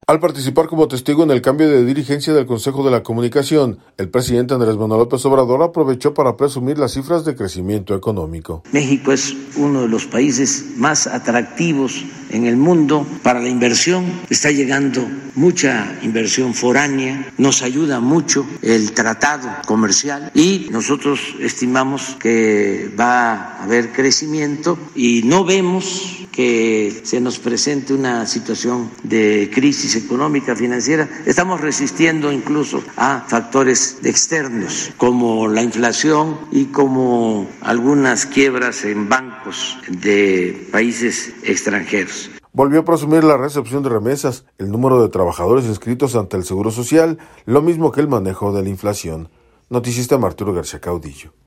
Al participar como testigo en el cambio de dirigencia del Consejo de la Comunicación, el presidente Andrés Manuel López Obrador aprovechó para presumir las cifras de crecimiento económico. México es uno de los países más atractivos en el mundo para la inversión. Está llegando mucha inversión foránea, nos ayuda mucho el tratado comercial y nosotros estimamos que va a haber crecimiento y no vemos que se nos presente una situación de crisis económica, financiera. Estamos resistiendo incluso a factores externos como la inflación y como algunas quiebras en bancos de países extranjeros. Volvió a presumir la recepción de remesas, el número de trabajadores inscritos ante el Seguro Social, lo mismo que el manejo de la inflación. Noticista Arturo García Caudillo.